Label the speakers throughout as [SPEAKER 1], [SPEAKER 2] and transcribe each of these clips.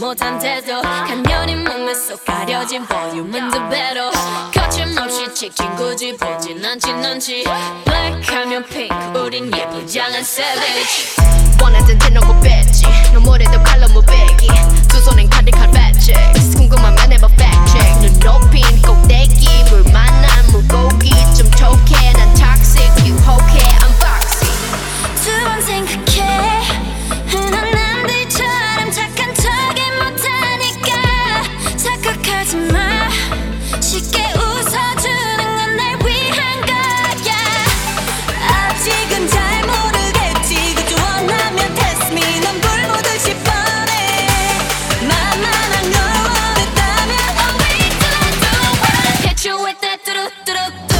[SPEAKER 1] 못한 태도 간연히 목매 속 가려진 볼륨은 두 배로 거침없이 찍힌 굳이 보진 않지 눈치 블랙하면 핑크 우린 예쁘장한 savage
[SPEAKER 2] 원하던 대놓고 뺐지 너무래도 칼로 무배기 두 손엔 카디칼 배치 궁금하면 해봐 fact check 눈 높인 꼭대기 물 만난 물고기 좀 톡해 난 toxic 유혹해 I'm foxy
[SPEAKER 1] 두 번 생각해 흔한 남들처럼 착한 척이 못하니까 착각하지 마 쉽게 웃어주는 건 날 위한 거야
[SPEAKER 3] 아직은 잘 모르겠지 그저 원하면 test me 넌 불보듯이 뻔해 만만한 걸 원했다면
[SPEAKER 1] Oh wait till I do it Hit you with that 뚜루뚜루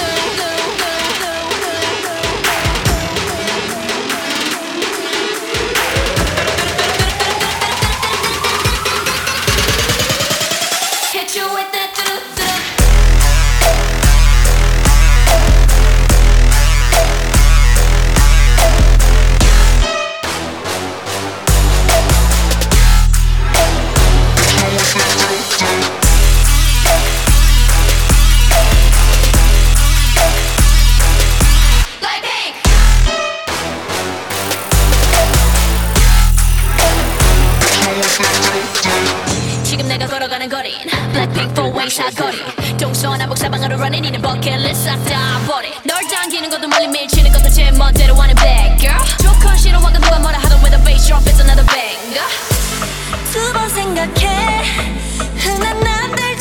[SPEAKER 1] Hit you with that Like pink 지금 내가 걸어가는 거린 Blackpink four-way 사거리 동서남북 사방으로 running 이는 버킷리스트 싹 다 버리 널 당기는 것도 멀리 밀치는 것도 제 멋대로 하는 bad girl 조건 싫어하고 누가 뭐라 하던 with a bass drop it's another banger
[SPEAKER 3] 두 번 생각해 흔한 남들